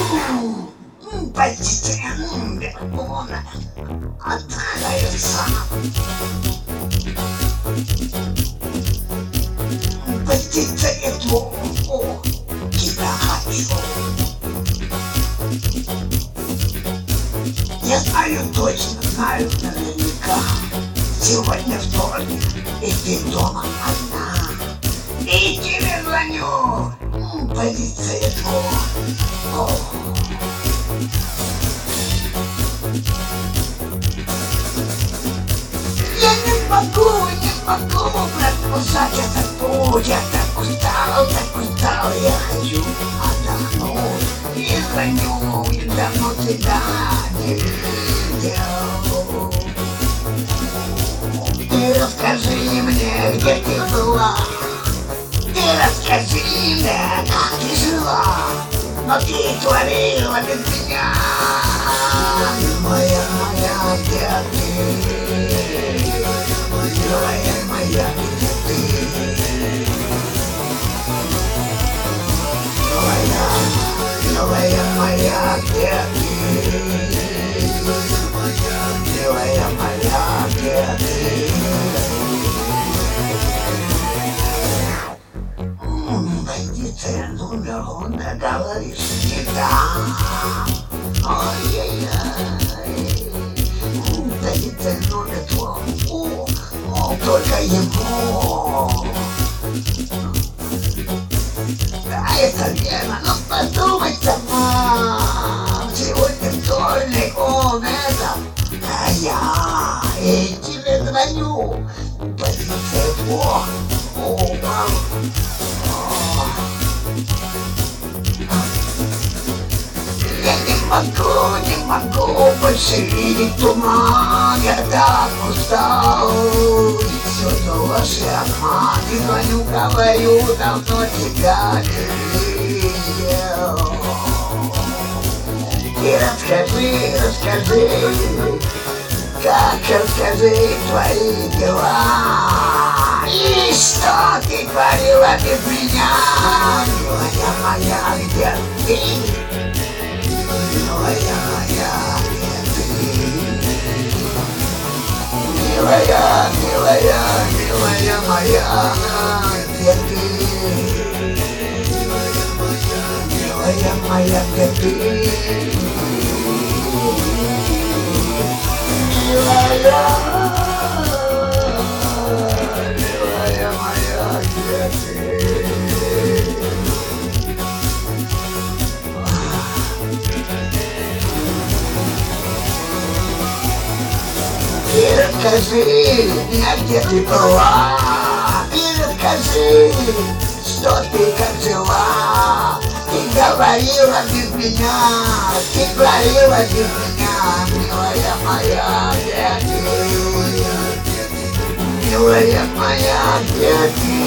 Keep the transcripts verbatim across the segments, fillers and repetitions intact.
Позиция он открылся. Позиция то тебя хочу. Я знаю точно, знаю наверняка. Сегодня вторник, и ты дома одна. И тебе звоню. Позиция то. Я не могу, не могу продолжать этот путь. Я так устал, так устал, я хочу отдохнуть. И звоню, и давно тебя не видел. Ты расскажи мне, где ты была. Ты расскажи мне, как ты жила. Но ты творила без меня. Моя, моя, где ты? Милая моя, где ты? Милая, милая моя, где ты? Милая моя, где ты? Позиция номер он, говоришь, не да. Ой-ой-ой. Позиция номер два. О, только его. Да, это верно, но подумай сама. Сегодня вторник, он это, а я и тебе звоню. Позиция два. О, мам. Я не могу, не могу больше видеть туман. Я так устал. Все это ложь и обман. И звоню, говорю, давно тебя не видел. И расскажи, расскажи, как расскажи твои дела. И что ты творила без меня? Милая моя, где ты? Милая моя, где ты? Милая, милая, милая моя, где ты? Милая моя, где ты? Милая, милая моя, где ты? И расскажи мне, где ты была. И расскажи, что ты как жила. Ты говорила без меня, ты говорила без меня. Милая моя, где ты? Милая моя, где ты?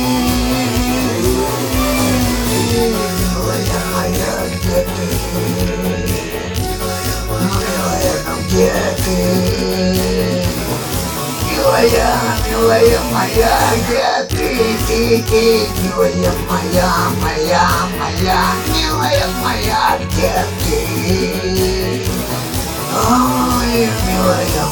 Милая моя, где ты? Милая, где ты? Милая, милая моя, где ты, ты, ты? Милая моя, моя, моя, милая моя, где ты? Ой, милая